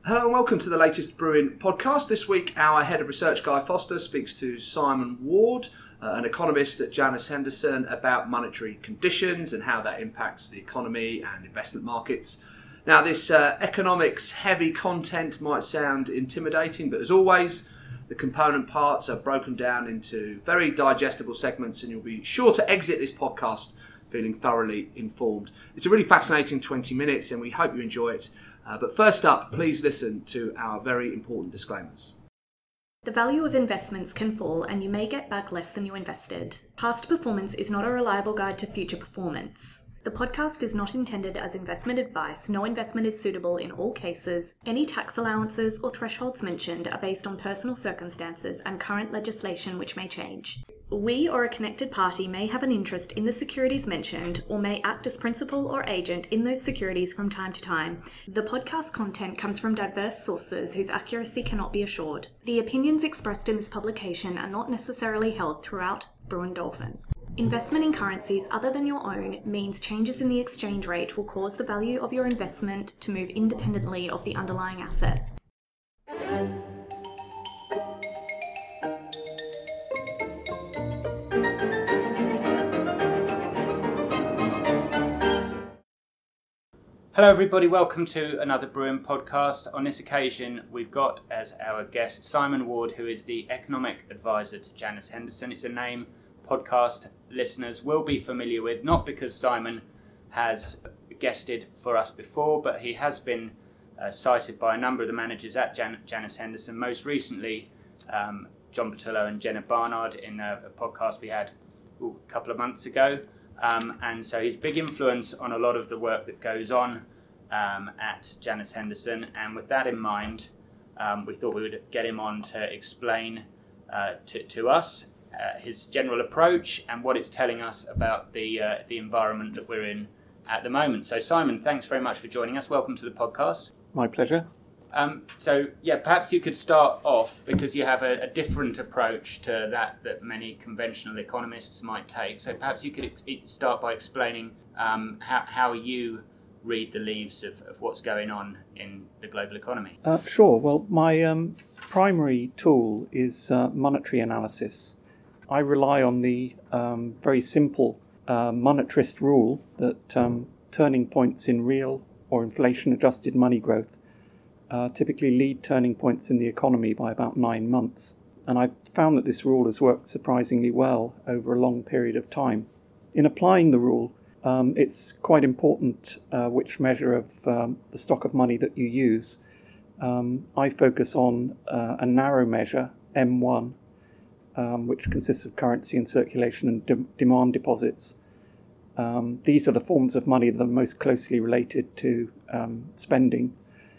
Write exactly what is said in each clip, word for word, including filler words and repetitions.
Hello and welcome to the latest Brewin podcast. This week our Head of Research, Guy Foster, speaks to Simon Ward, uh, an economist at Janus Henderson, about monetary conditions and how that impacts the economy and investment markets. Now this uh, economics heavy content might sound intimidating, but as always the component parts are broken down into very digestible segments and you'll be sure to exit this podcast feeling thoroughly informed. It's a really fascinating twenty minutes and we hope you enjoy it. Uh, but first up, please listen to our very important disclaimers. The value of investments can fall and you may get back less than you invested. Past performance is not a reliable guide to future performance. The podcast is not intended as investment advice. No investment is suitable in all cases. Any tax allowances or thresholds mentioned are based on personal circumstances and current legislation which may change. We or a connected party may have an interest in the securities mentioned or may act as principal or agent in those securities from time to time. The podcast content comes from diverse sources whose accuracy cannot be assured. The opinions expressed in this publication are not necessarily held throughout Brewin Dolphin. Investment in currencies other than your own means changes in the exchange rate will cause the value of your investment to move independently of the underlying asset. Hello everybody, welcome to another Brewin podcast. On this occasion we've got as our guest Simon Ward, who is the economic advisor to Janus Henderson. It's a name podcast listeners will be familiar with, not because Simon has guested for us before, but he has been uh, cited by a number of the managers at Jan- Janus Henderson, most recently um, John Patillo and Jenna Barnard in a, a podcast we had ooh, a couple of months ago. Um, and so he's big influence on a lot of the work that goes on um, at Janus Henderson. And with that in mind, um, we thought we would get him on to explain uh, to, to us uh, his general approach and what it's telling us about the uh, the environment that we're in at the moment. So Simon, thanks very much for joining us. Welcome to the podcast. My pleasure. Um, so, yeah, perhaps you could start off, because you have a, a different approach to that that many conventional economists might take. So perhaps you could ex- start by explaining um, how, how you read the leaves of, of what's going on in the global economy. Uh, sure. Well, my um, primary tool is uh, monetary analysis. I rely on the um, very simple uh, monetarist rule that um, turning points in real or inflation-adjusted money growth Uh, typically lead turning points in the economy by about nine months. And I found that this rule has worked surprisingly well over a long period of time. In applying the rule, um, it's quite important uh, which measure of um, the stock of money that you use. Um, I focus on uh, a narrow measure, M one, um, which consists of currency in circulation and de- demand deposits. Um, these are the forms of money that are most closely related to um, spending.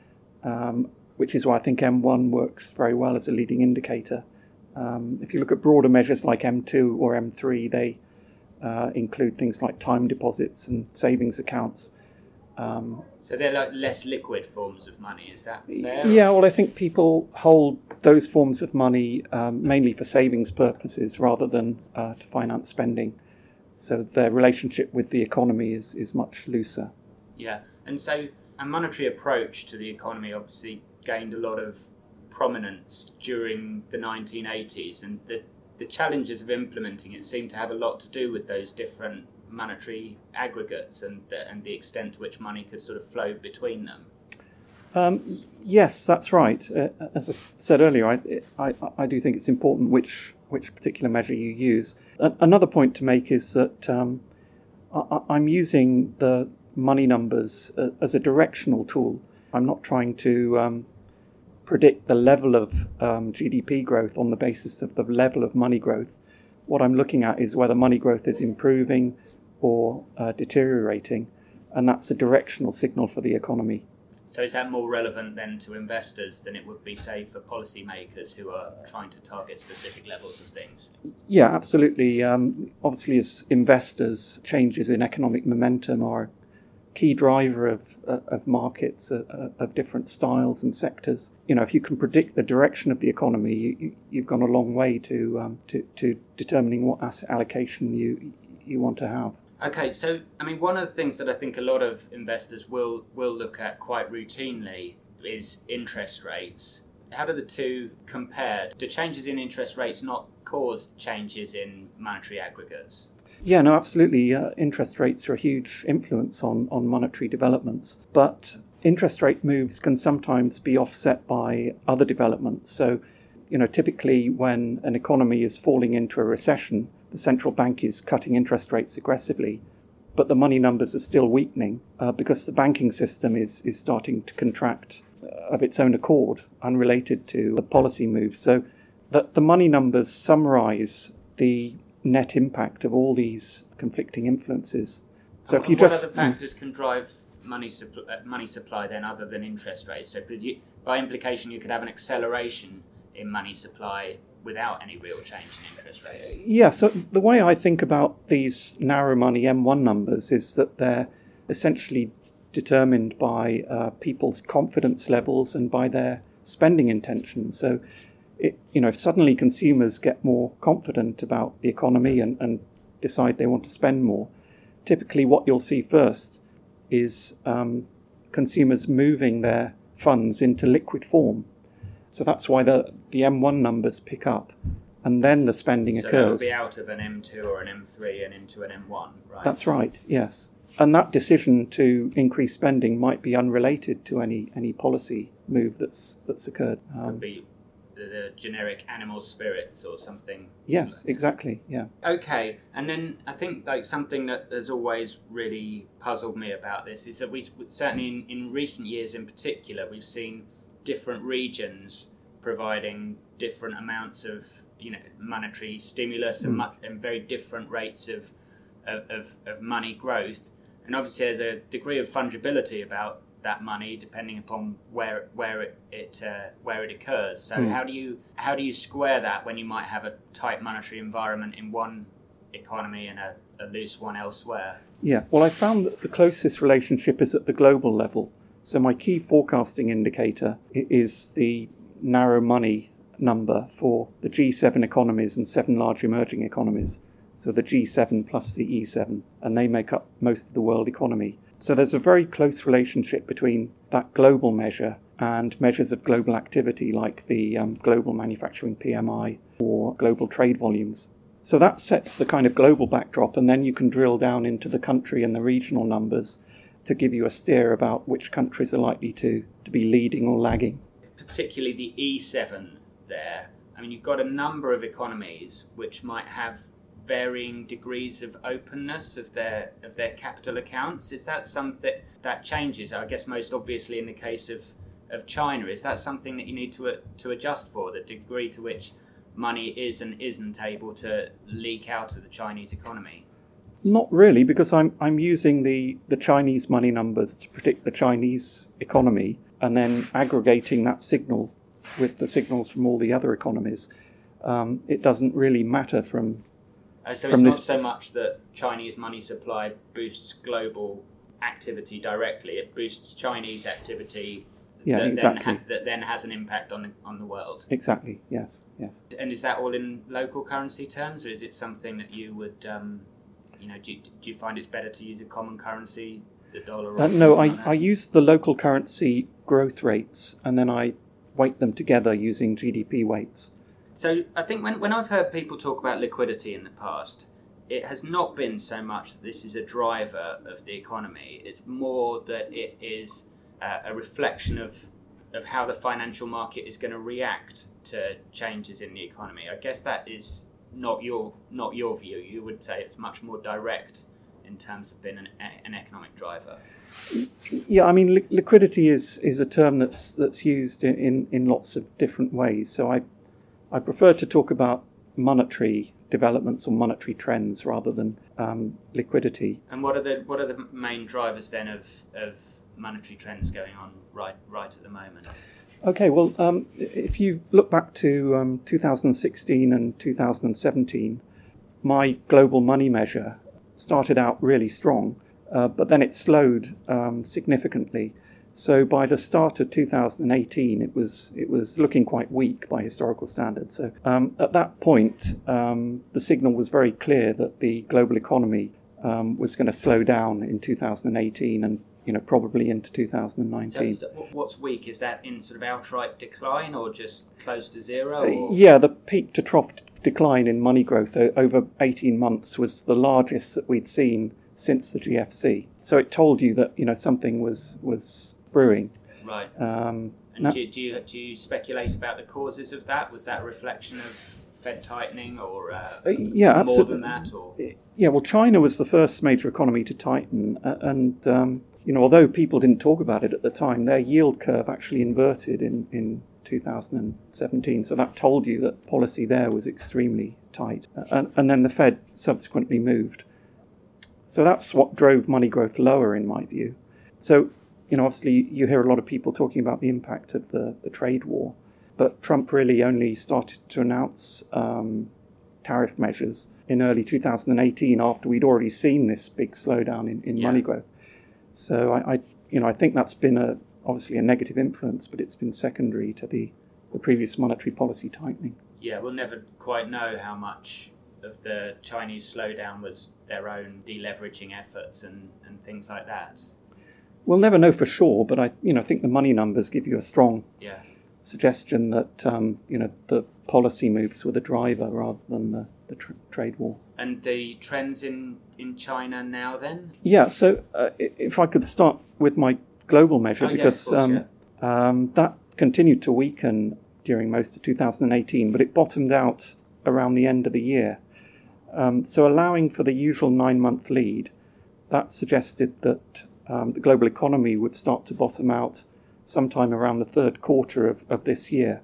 Um, which is why I think M one works very well as a leading indicator. Um, if you look at broader measures like M two or M three, they uh, include things like time deposits and savings accounts. Um, so they're like less liquid forms of money, is that fair? Yeah, well, I think people hold those forms of money um, mainly for savings purposes rather than uh, to finance spending. So their relationship with the economy is, is much looser. Yeah, and so a monetary approach to the economy obviously gained a lot of prominence during the nineteen eighties, and the, the challenges of implementing it seem to have a lot to do with those different monetary aggregates and the, and the extent to which money could sort of flow between them. Um, yes, that's right. Uh, as I said earlier, I, I, I do think it's important which which particular measure you use. A- another point to make is that um, I, I'm using the money numbers uh, as a directional tool. I'm not trying to um, predict the level of um, G D P growth on the basis of the level of money growth. What I'm looking at is whether money growth is improving or uh, deteriorating, and that's a directional signal for the economy. So is that more relevant then to investors than it would be, say, for policymakers who are trying to target specific levels of things? Yeah, absolutely. Um, obviously, as investors, changes in economic momentum are key driver of uh, of markets uh, uh, of different styles and sectors. You know, if you can predict the direction of the economy, you, you've gone a long way to um, to to determining what asset allocation you you want to have. Okay, so I mean, one of the things that I think a lot of investors will will look at quite routinely is interest rates. How do the two compare? Do changes in interest rates not cause changes in monetary aggregates? Yeah, no, absolutely. Uh, interest rates are a huge influence on, on monetary developments, but interest rate moves can sometimes be offset by other developments. So, you know, typically when an economy is falling into a recession, the central bank is cutting interest rates aggressively, but the money numbers are still weakening uh, because the banking system is, is starting to contract of its own accord, unrelated to the policy move. So that the money numbers summarize the net impact of all these conflicting influences. So and if you what just other factors can drive money supply, uh, money supply then other than interest rates? So you, by implication, you could have an acceleration in money supply without any real change in interest rates. Yeah, so the way I think about these narrow money M one numbers is that they're essentially determined by uh, people's confidence levels and by their spending intentions. So, it, you know, if suddenly consumers get more confident about the economy and, and decide they want to spend more, typically what you'll see first is um, consumers moving their funds into liquid form. So that's why the, the M one numbers pick up, and then the spending so occurs. So they'll be out of an M two or an M three and into an M one, right? That's right, yes. And that decision to increase spending might be unrelated to any, any policy move that's that's occurred. Um, Could be the, the generic animal spirits or something. Yes, exactly, yeah. Okay, and then I think like something that has always really puzzled me about this is that we certainly in, in recent years in particular we've seen different regions providing different amounts of you know monetary stimulus mm. and, much, and very different rates of, of, of, of money growth. And obviously there's a degree of fungibility about that money depending upon where where it, it uh, where it occurs. So mm. how do you how do you square that when you might have a tight monetary environment in one economy and a, a loose one elsewhere? Yeah, well, I found that the closest relationship is at the global level. So my key forecasting indicator is the narrow money number for the G seven economies and seven large emerging economies. So the G seven plus the E seven, and they make up most of the world economy. So there's a very close relationship between that global measure and measures of global activity like the um, global manufacturing P M I or global trade volumes. So that sets the kind of global backdrop, and then you can drill down into the country and the regional numbers to give you a steer about which countries are likely to, to be leading or lagging. Particularly the E seven there. I mean, you've got a number of economies which might have varying degrees of openness of their of their capital accounts. Is that something that changes? I guess most obviously in the case of, of China. Is that something that you need to uh, to adjust for, the degree to which money is and isn't able to leak out of the Chinese economy? Not really, because I'm I'm using the, the Chinese money numbers to predict the Chinese economy and then aggregating that signal with the signals from all the other economies. Um, it doesn't really matter from Uh, so From it's this... not so much that Chinese money supply boosts global activity directly; it boosts Chinese activity yeah, that, exactly. then ha- that then has an impact on the, on the world. Exactly. Yes. Yes. And is that all in local currency terms, or is it something that you would, um, you know, do you, do you find it's better to use a common currency, the dollar? Or Uh, no, I, like I use the local currency growth rates and then I weight them together using G D P weights. So I think when, when I've heard people talk about liquidity in the past, it has not been so much that this is a driver of the economy. It's more that it is uh, a reflection of of how the financial market is going to react to changes in the economy. I guess that is not your not your view. You would say it's much more direct in terms of being an, an economic driver. Yeah, I mean, li- liquidity is, is a term that's that's used in, in, in lots of different ways. So I I prefer to talk about monetary developments or monetary trends rather than um, liquidity. And what are the what are the main drivers then of, of monetary trends going on right right at the moment? Okay, well, um, if you look back to um, two thousand sixteen and two thousand seventeen, my global money measure started out really strong, uh, but then it slowed um, significantly. So by the start of two thousand eighteen, it was it was looking quite weak by historical standards. So um, at that point, um, the signal was very clear that the global economy um, was going to slow down in two thousand eighteen, and you know, probably into two thousand nineteen. So, so what's weak? Is that in sort of outright decline or just close to zero? Uh, Or? yeah, the peak to trough decline in money growth o- over eighteen months was the largest that we'd seen since the G F C. So it told you that, you know, something was was brewing. Right. Um, and now, do, do you do you speculate about the causes of that? Was that a reflection of Fed tightening, or uh, uh, yeah, more absolutely. than that? Or Yeah, well, China was the first major economy to tighten, uh, and um, you know, although people didn't talk about it at the time, their yield curve actually inverted in in two thousand seventeen. So that told you that policy there was extremely tight, uh, and, and then the Fed subsequently moved. So that's what drove money growth lower, in my view. So, you know, obviously you hear a lot of people talking about the impact of the, the trade war, but Trump really only started to announce um, tariff measures in early two thousand eighteen after we'd already seen this big slowdown in, in Yeah. money growth. So I, I, you know, I think that's been a obviously a negative influence, but it's been secondary to the, the previous monetary policy tightening. yeah, we'll never quite know how much of the Chinese slowdown was their own deleveraging efforts and, and things like that. We'll never know for sure, but I, you know, think the money numbers give you a strong Yeah. suggestion that um, you know, the policy moves were the driver rather than the, the tr- trade war. And the trends in, in China now then? Yeah, so uh, i- if I could start with my global measure, Oh, yeah, of because course, um, um, that continued to weaken during most of two thousand eighteen, but it bottomed out around the end of the year. Um, so allowing for the usual nine-month lead, that suggested that um, the global economy would start to bottom out sometime around the third quarter of, of this year.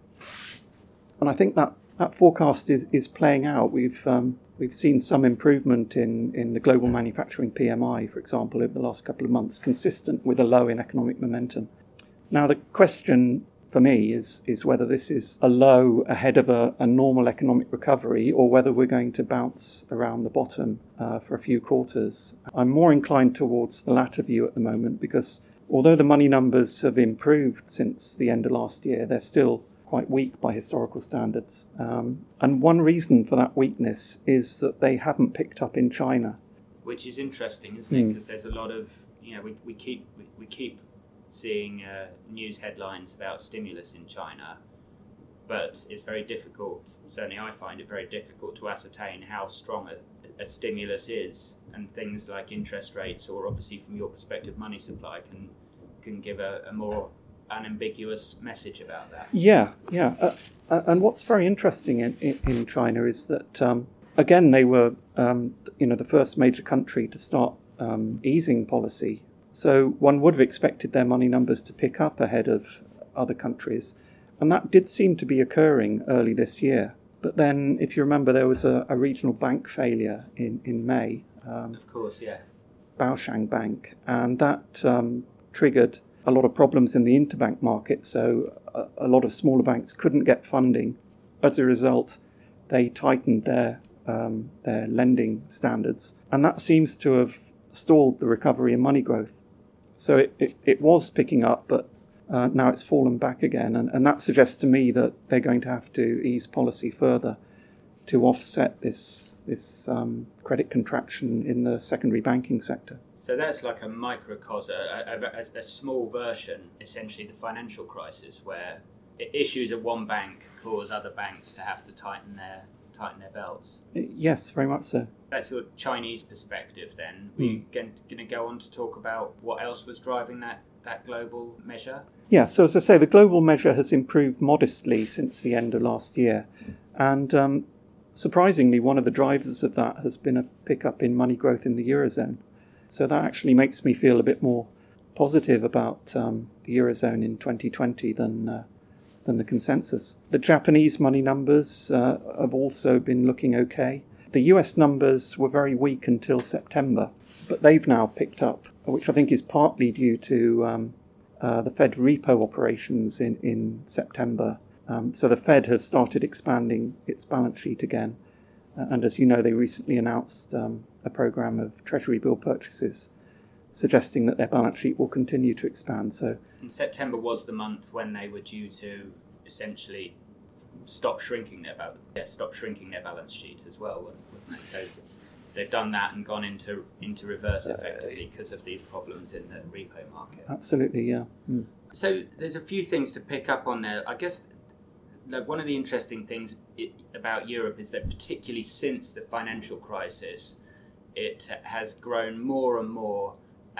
And I think that, that forecast is, is playing out. We've um, we've seen some improvement in, in the global manufacturing P M I, for example, over the last couple of months, consistent with a low in economic momentum. Now, the question for me is, is whether this is a low ahead of a, a normal economic recovery or whether we're going to bounce around the bottom uh, for a few quarters. I'm more inclined towards the latter view at the moment because although the money numbers have improved since the end of last year, they're still quite weak by historical standards. Um, and one reason for that weakness is that they haven't picked up in China. Which is interesting, isn't it? Mm. Because there's a lot of, you know, we, we keep we, we keep seeing uh, news headlines about stimulus in China, but it's very difficult, certainly I find it very difficult to ascertain how strong a, a stimulus is, and things like interest rates, or obviously from your perspective money supply, can can give a, a more unambiguous message about that. Yeah, yeah. Uh, uh, and what's very interesting in, in, in China is that, um, again, they were, um, you know, the first major country to start um, easing policy. So one would have expected their money numbers to pick up ahead of other countries. And that did seem to be occurring early this year. But then, if you remember, there was a, a regional bank failure in, in May. Um, Of course, yeah. Baoshang Bank. And that um, triggered a lot of problems in the interbank market. So a, a lot of smaller banks couldn't get funding. As a result, they tightened their um, their lending standards. And that seems to have stalled the recovery in money growth. So it, it, it was picking up, but uh, now it's fallen back again. And, and that suggests to me that they're going to have to ease policy further to offset this this um, credit contraction in the secondary banking sector. So that's like a microcosm, a, a, a small version, essentially the financial crisis, where issues at one bank cause other banks to have to tighten their tighten their belts. Yes, very much so. That's your Chinese perspective then. We're going to go on to talk about what else was driving that, that global measure? Yeah, so as I say, the global measure has improved modestly since the end of last year. And um, surprisingly, one of the drivers of that has been a pickup in money growth in the Eurozone. So that actually makes me feel a bit more positive about um, the Eurozone in twenty twenty than uh, than the consensus. The Japanese money numbers uh, have also been looking okay. The U S numbers were very weak until September, but they've now picked up, which I think is partly due to um, uh, the Fed repo operations in, in September. Um, so the Fed has started expanding its balance sheet again. Uh, and as you know, they recently announced um, a program of Treasury bill purchases, suggesting that their balance sheet will continue to expand. So, and September was the month when they were due to essentially stop shrinking their balance, yeah, stop shrinking their balance sheet as well, wasn't it? So they've done that and gone into into reverse effectively because of these problems in the repo market. Absolutely, yeah. Mm. So there's a few things to pick up on there. I guess like one of the interesting things it, about Europe is that particularly since the financial crisis, it has grown more and more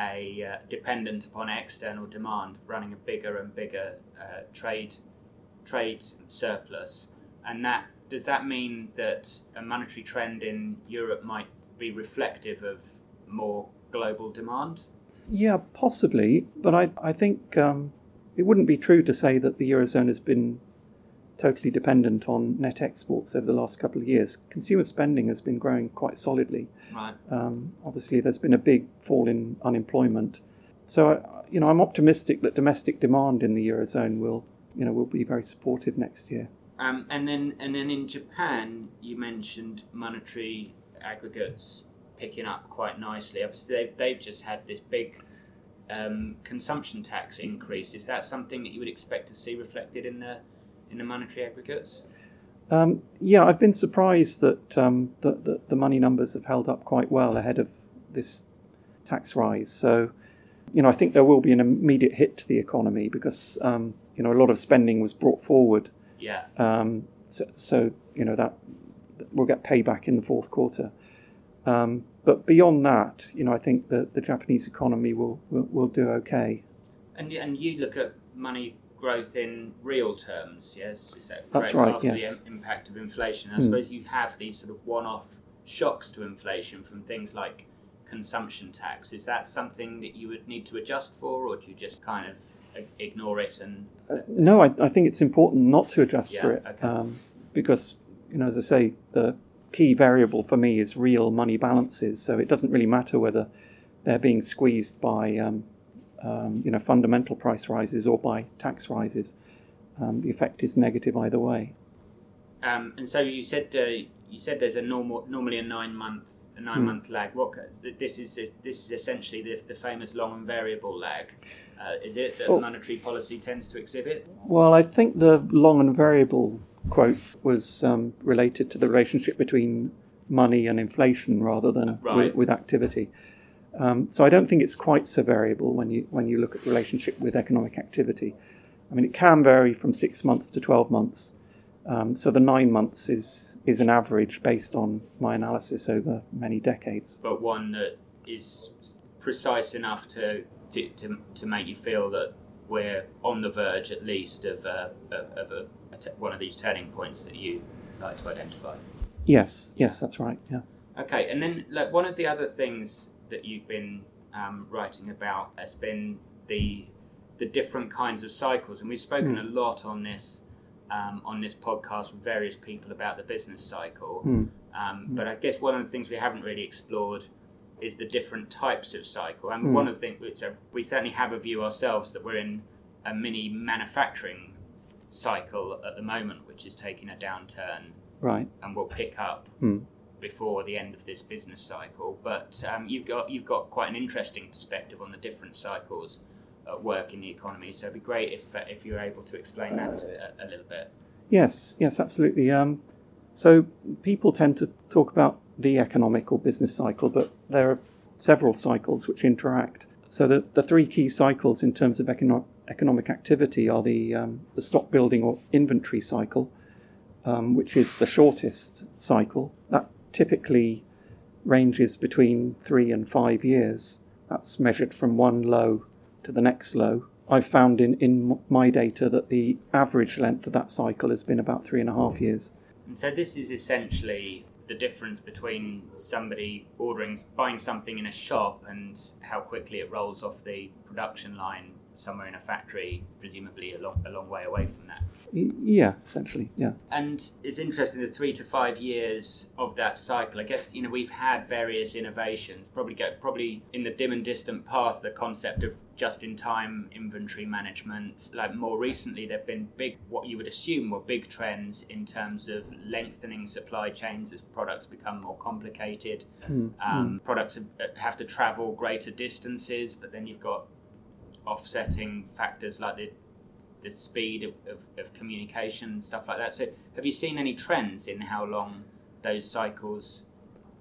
a uh, dependent upon external demand, running a bigger and bigger uh, trade trade surplus. And that does that mean that a monetary trend in Europe might be reflective of more global demand? Yeah, possibly, but I, I think um, it wouldn't be true to say that the Eurozone has been totally dependent on net exports over the last couple of years. Consumer spending has been growing quite solidly. Right. Um, obviously, there's been a big fall in unemployment. So, you know, I'm optimistic that domestic demand in the Eurozone will, you know, will be very supportive next year. Um, and then, and then in Japan, you mentioned monetary aggregates picking up quite nicely. Obviously, they've, they've just had this big um, consumption tax increase. Is that something that you would expect to see reflected in the in the monetary aggregates? Um, yeah, I've been surprised that um, the, the, the money numbers have held up quite well ahead of this tax rise. So, you know, I think there will be an immediate hit to the economy because, um, you know, a lot of spending was brought forward. Yeah. Um, so, so, you know, that we'll get payback in the fourth quarter. Um, but beyond that, you know, I think that the Japanese economy will, will, will do okay. And and you look at money growth in real terms, yes? Is that That's correct? right, After yes. the im- impact of inflation. I Mm. suppose you have these sort of one-off shocks to inflation from things like consumption tax. Is that something that you would need to adjust for, or do you just kind of i- ignore it and... Uh, no, I, I think it's important not to adjust Yeah, for it okay. um, because, you know, as I say, the key variable for me is real money balances. So it doesn't really matter whether they're being squeezed by, um, um, you know, fundamental price rises or by tax rises. Um, the effect is negative either way. Um, and so you said uh, you said there's a normal normally a nine month a nine Mm. month lag. What this is this is essentially the, the famous long and variable lag. Uh, is it that Well- monetary policy tends to exhibit? Well, I think the long and variable quote was um, related to the relationship between money and inflation rather than Right. with, with activity. Um, so I don't think it's quite so variable when you when you look at the relationship with economic activity. I mean, it can vary from six months to twelve months. Um, so the nine months is is an average based on my analysis over many decades. But one that is precise enough to to, to, to make you feel that we're on the verge, at least, of, uh, of, of a, a t- one of these turning points that you like to identify. Yes, yes, that's right. Yeah. Okay, and then like one of the other things that you've been um, writing about has been the the different kinds of cycles, and we've spoken Mm. a lot on this um, on this podcast with various people about the business cycle. Mm. Um, but I guess one of the things we haven't really explored is the different types of cycle. And Mm. one of the things which uh, we certainly have a view ourselves that we're in a mini manufacturing cycle at the moment, which is taking a downturn Right. and will pick up Mm. before the end of this business cycle. But um, you've got you've got quite an interesting perspective on the different cycles at work in the economy. So it'd be great if uh, if you're able to explain that a, a little bit. Yes, yes, absolutely. Um, so people tend to talk about the economic or business cycle, but there are several cycles which interact. So the, the three key cycles in terms of econo- economic activity are the um, the stock building or inventory cycle, um, which is the shortest cycle. That typically ranges between three and five years. That's measured from one low to the next low. I've found in, in my data that the average length of that cycle has been about three and a half years. And so this is essentially the difference between somebody ordering, buying something in a shop and how quickly it rolls off the production line somewhere in a factory, presumably a long, a long way away from that. Y- yeah, essentially, yeah. And it's interesting, the three to five years of that cycle. I guess, you know, we've had various innovations, probably get, probably in the dim and distant past, the concept of just-in-time inventory management. Like more recently, there have been big, what you would assume were big trends in terms of lengthening supply chains as products become more complicated. Mm, Um, Products have- have to travel greater distances, but then you've got offsetting factors like the the speed of, of, of communication and stuff like that. So have you seen any trends in how long those cycles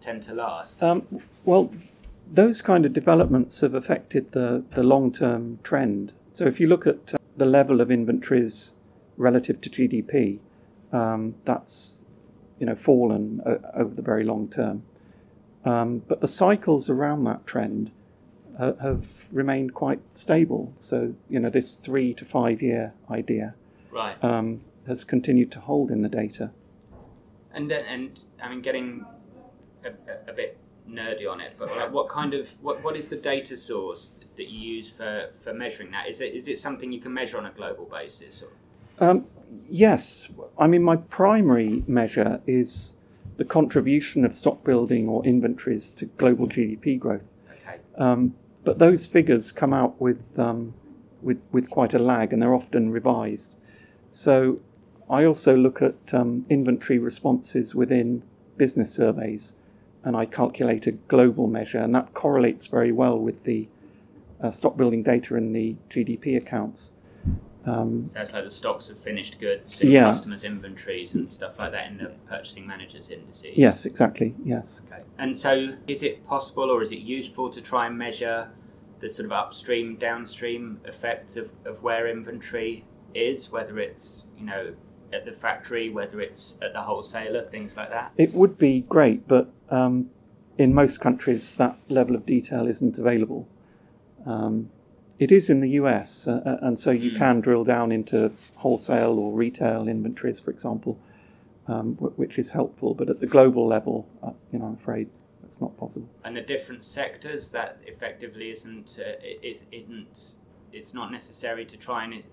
tend to last? Um, well, those kind of developments have affected the, the long-term trend. So if you look at uh, the level of inventories relative to G D P, um, that's you know fallen o- over the very long term. Um, but the cycles around that trend uh, have remained quite stable. So you know this three to five year idea right. um, has continued to hold in the data. And then, and I mean, getting a, a, a bit nerdy on it, but like, what kind of what, what is the data source that you use for, for measuring that? Is it is it something you can measure on a global basis? Or? Um, yes, I mean my primary measure is the contribution of stock building or inventories to global G D P growth. Okay. Um, but those figures come out with um, with with quite a lag, and they're often revised. So I also look at um, inventory responses within business surveys, and I calculate a global measure, and that correlates very well with the uh, stock building data in the G D P accounts. Um, so that's like the stocks of finished goods, and yeah. customers' inventories and stuff like that in the purchasing managers' indices. Yes, exactly. Yes. Okay. And so, is it possible, or is it useful to try and measure the sort of upstream, downstream effects of, of where inventory is, whether it's you know at the factory, whether it's at the wholesaler, things like that? It would be great, but um, in most countries that level of detail isn't available. Um, it is in the U S, uh, and so you mm. can drill down into wholesale or retail inventories, for example, um, w- which is helpful. But at the global level, uh, you know, I'm afraid that's not possible. And the different sectors, that effectively isn't uh, is, isn't it's not necessary to try and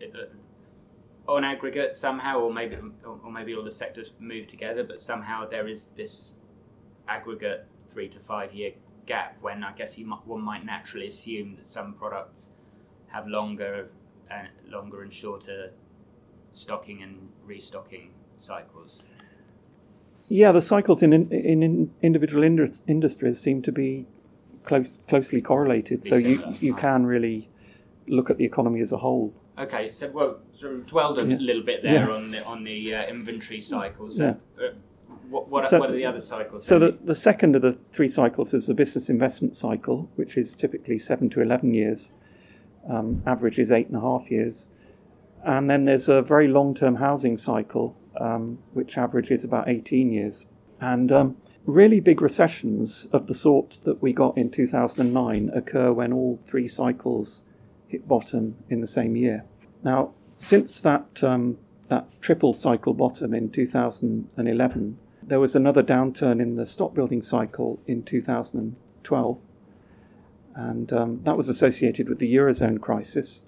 uh, on aggregate somehow, or maybe or maybe all the sectors move together, but somehow there is this aggregate three to five year gap when I guess you might, one might naturally assume that some products have longer and uh, longer and shorter stocking and restocking cycles. Yeah, the cycles in in, in individual indus- industries seem to be close closely correlated. So you, you can really look at the economy as a whole. Okay, so well, sort of dwelled a yeah. little bit there yeah. on the on the uh, inventory cycles. So, yeah. uh, what what, so, what are the other cycles? So the, the second of the three cycles is the business investment cycle, which is typically seven to eleven years. Um, average is eight and a half years. And then there's a very long-term housing cycle, um, which averages about eighteen years. And um, really big recessions of the sort that we got in two thousand nine occur when all three cycles hit bottom in the same year. Now, since that um, that triple cycle bottom in two thousand eleven, there was another downturn in the stock building cycle in two thousand twelve. And um, that was associated with the Eurozone crisis.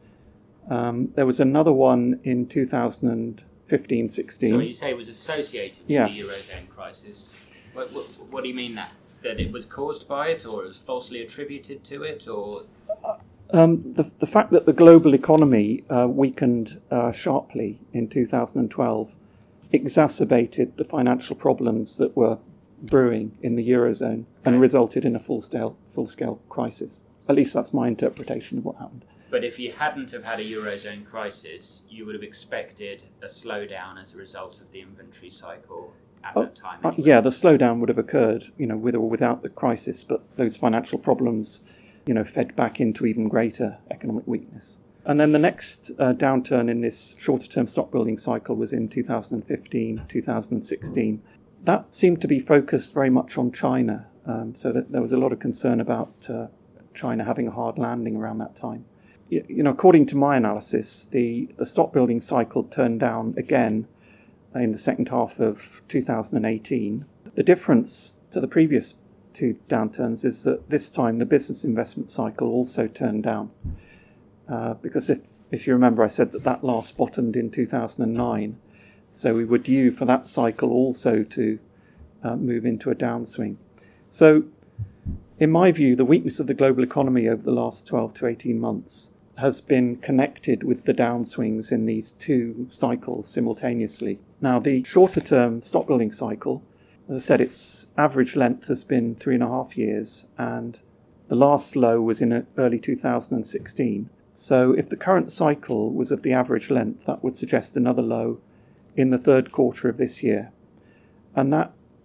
Um, there was another one in two thousand fifteen sixteen. So you say it was associated with yeah. the Eurozone crisis. What, what, what do you mean that? That it was caused by it, or it was falsely attributed to it, or...? Um, the, the fact that the global economy uh, weakened uh, sharply in two thousand twelve exacerbated the financial problems that were brewing in the Eurozone and resulted in a full-scale full-scale crisis. At least that's my interpretation of what happened. But if you hadn't have had a Eurozone crisis, you would have expected a slowdown as a result of the inventory cycle at oh, that time. Uh, anyway. yeah, the slowdown would have occurred, you know, with or without the crisis, but those financial problems, you know, fed back into even greater economic weakness. And then the next uh, downturn in this shorter-term stock-building cycle was in two thousand fifteen, two thousand sixteen. That seemed to be focused very much on China, um, so that there was a lot of concern about uh, China having a hard landing around that time. You, you know, according to my analysis, the, the stock-building cycle turned down again in the second half of two thousand eighteen. The difference to the previous two downturns is that this time the business investment cycle also turned down. Uh, because if, if you remember, I said that that last bottomed in two thousand nine. So we were due for that cycle also to uh, move into a downswing. So in my view, the weakness of the global economy over the last twelve to eighteen months has been connected with the downswings in these two cycles simultaneously. Now, the shorter-term stock-building cycle, as I said, its average length has been three and a half years, and the last low was in early two thousand sixteen. So if the current cycle was of the average length, that would suggest another low in the third quarter of this year. And that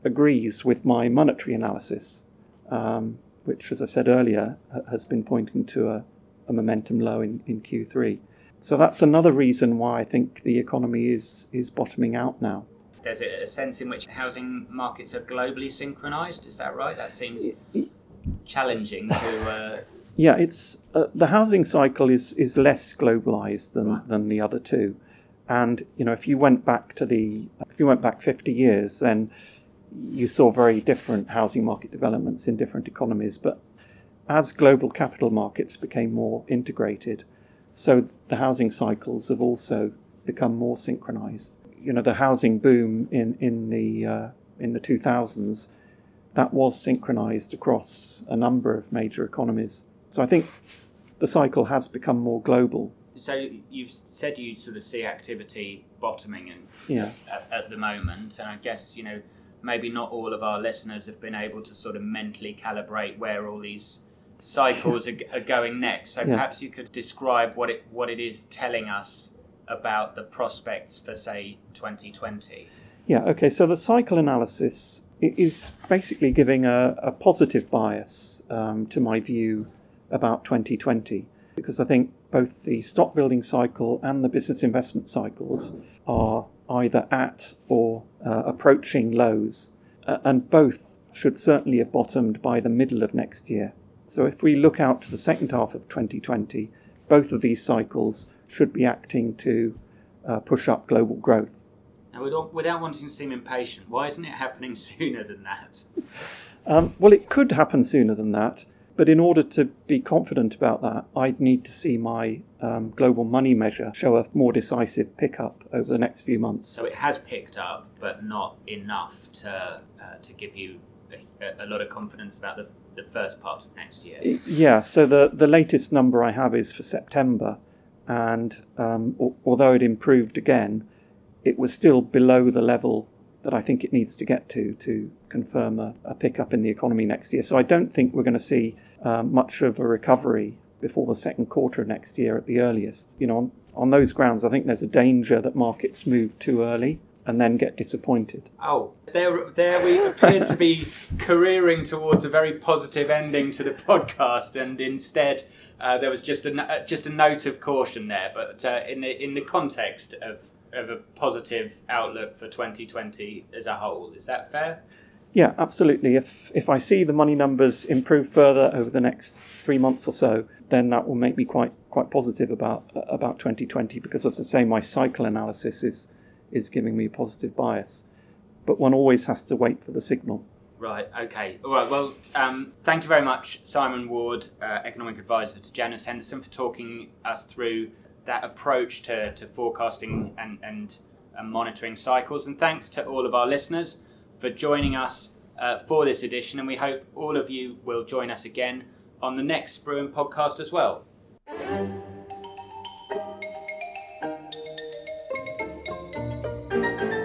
agrees with my monetary analysis, um, which, as I said earlier, has been pointing to a, a momentum low in, in Q three. So that's another reason why I think the economy is, is bottoming out now. There's a sense in which housing markets are globally synchronised, is that right? That seems challenging to... Uh... Yeah, it's uh, the housing cycle is, is less globalised than, Right. than the other two. And, you know, if you went back to the... If you went back fifty years, then you saw very different housing market developments in different economies. But as global capital markets became more integrated, so the housing cycles have also become more synchronized. You know, the housing boom in in the uh, in the two thousands, that was synchronized across a number of major economies. So I think the cycle has become more global. So you've said you sort of see activity bottoming in, Yeah. at, at the moment, and I guess, you know, maybe not all of our listeners have been able to sort of mentally calibrate where all these cycles are, are going next. So Yeah. perhaps you could describe what it what it is telling us about the prospects for, say, twenty twenty. Yeah, okay, so the cycle analysis i- is basically giving a, a positive bias um, to my view about twenty twenty, because I think both the stock building cycle and the business investment cycles are either at or uh, approaching lows, uh, and both should certainly have bottomed by the middle of next year. So if we look out to the second half of twenty twenty, both of these cycles should be acting to uh, push up global growth. Now, without, without wanting to seem impatient, why isn't it happening sooner than that? Um, well, it could happen sooner than that, but in order to be confident about that, I'd need to see my um, global money measure show a more decisive pickup over the next few months. So it has picked up, but not enough to uh, to give you a, a lot of confidence about the the first part of next year. Yeah, so the, the latest number I have is for September, and um, al- although it improved again, it was still below the level that I think it needs to get to to confirm a, a pickup in the economy next year. So I don't think we're going to see um, much of a recovery before the second quarter of next year at the earliest. You know, on, on those grounds, I think there's a danger that markets move too early and then get disappointed. Oh, there, there we appeared to be careering towards a very positive ending to the podcast, and instead uh, there was just a uh, just a note of caution there. But uh, in the in the context of of a positive outlook for twenty twenty as a whole, is that fair? Yeah, absolutely. If if I see the money numbers improve further over the next three months or so, then that will make me quite quite positive about about twenty twenty. Because, as I say, my cycle analysis is is giving me a positive bias. But one always has to wait for the signal. Right, okay. All right, well, um, thank you very much, Simon Ward, uh, Economic Advisor to Janus Henderson, for talking us through that approach to, to forecasting and, and uh, monitoring cycles. And thanks to all of our listeners for joining us uh, for this edition. And we hope all of you will join us again on the next Bruin podcast as well. Thank you.